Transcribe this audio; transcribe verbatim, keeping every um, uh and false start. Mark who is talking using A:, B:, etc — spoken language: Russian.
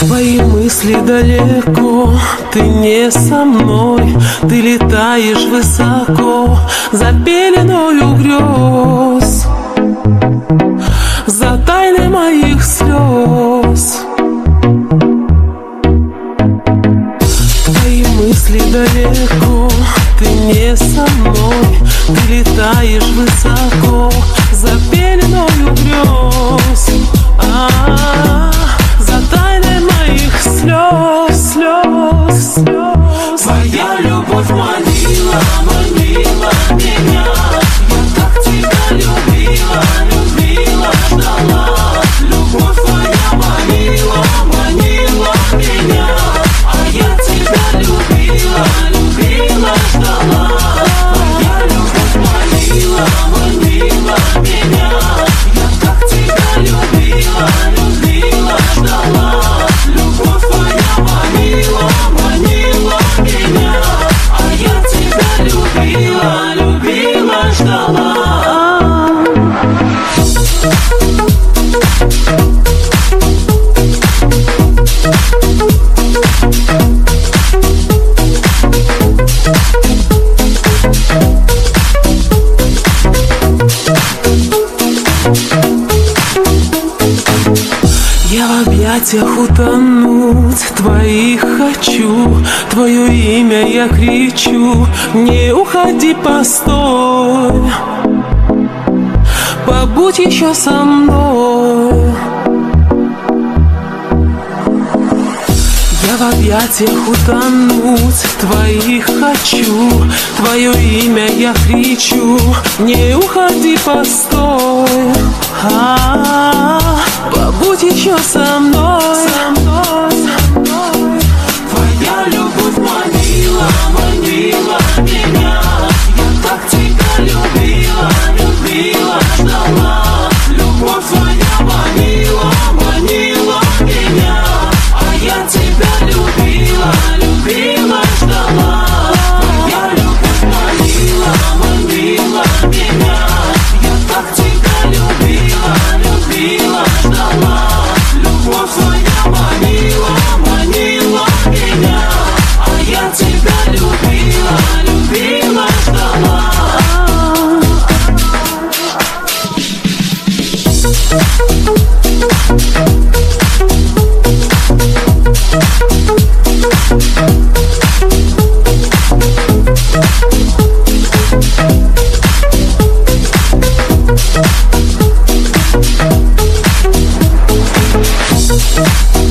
A: Твои мысли далеко, ты не со мной. Ты летаешь высоко за пеленою грез, за тайной моих слез. Твои мысли далеко, ты не со мной. Ты летаешь высоко за пеленою грез, а-а-а, за тайной моих слез, слез, слез.
B: Твоя любовь манила, манила меня. Я так тебя любила, любила, ждала. Любовь твоя манила, манила меня. А я тебя любила, любила, ждала. Твоя любовь манила, манила меня. Я так тебя любила, любила, ждала. Любовь твоя манила, манила меня. А я тебя любила, любила, ждала.
A: Я в объятиях утонуть твоих хочу, твое имя я кричу. Не уходи, постой, побудь еще со мной. Я в объятиях утонуть твоих хочу, твое имя я кричу. Не уходи, постой, а-а-а, побудь еще со мной.
B: Твоя любовь манила, манила меня. Я так тебя любила, любила, ждала. Любовь твоя манила, манила меня. А я тебя любила, любила, ждала. Твоя любовь манила, манила меня. Я так тебя любила, любила, ждала. Любовь твоя манила, манила меня. А я тебя любила, любила, ждала.
A: We'll be right back.